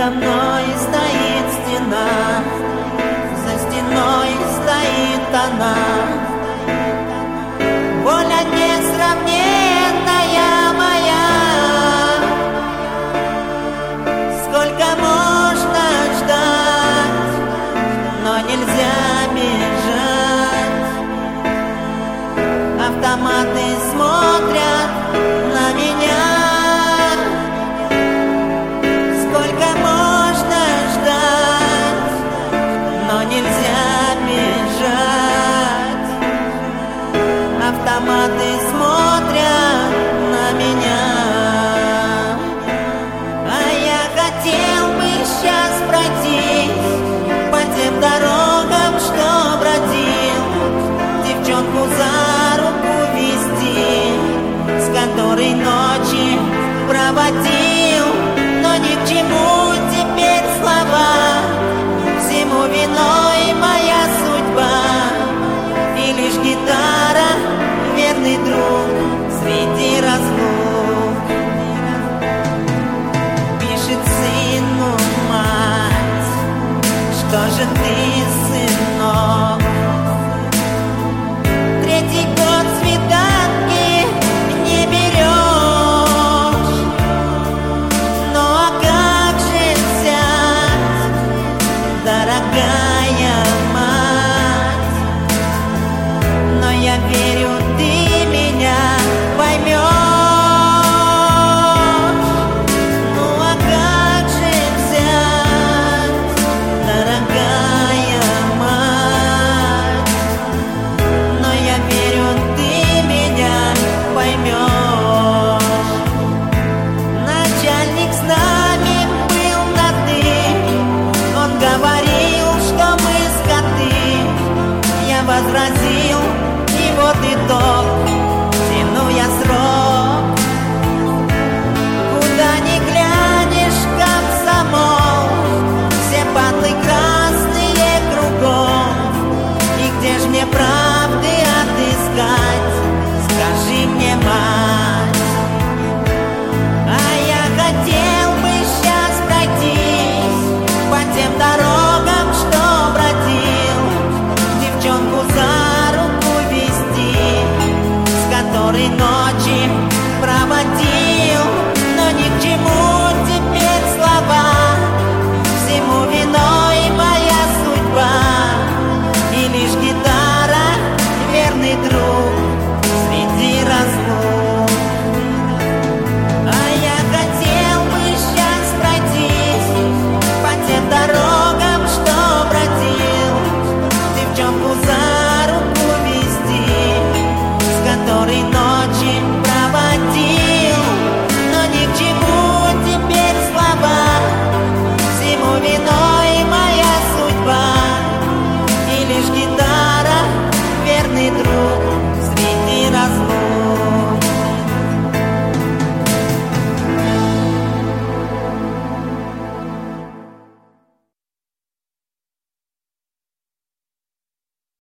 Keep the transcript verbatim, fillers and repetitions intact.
Передо мной стоит стена, за стеной стоит она. Воля несравненная моя. Сколько можно ждать, но нельзя бежать. Автоматы смотрят на меня. Автоматы смотрят на меня. А я хотел бы сейчас пройтись по тем дорогам, что бродил, девчонку за руку вести, с которой ночи проводил. Но ни к чему теперь слова, всему виной моя судьба. И лишь гитара, верный друг среди разлук. Пишет сыну мать: что же ты, сынок? Третий год свиданки не берешь. Ну а как же взять, дорогая мать? Но я верю, ты меня поймешь. Ну а как же взять, дорогая мать? Но я верю, ты меня поймешь. Начальник с нами был на «ты», он говорил, что мы скоты. Я возразил, и вот итог.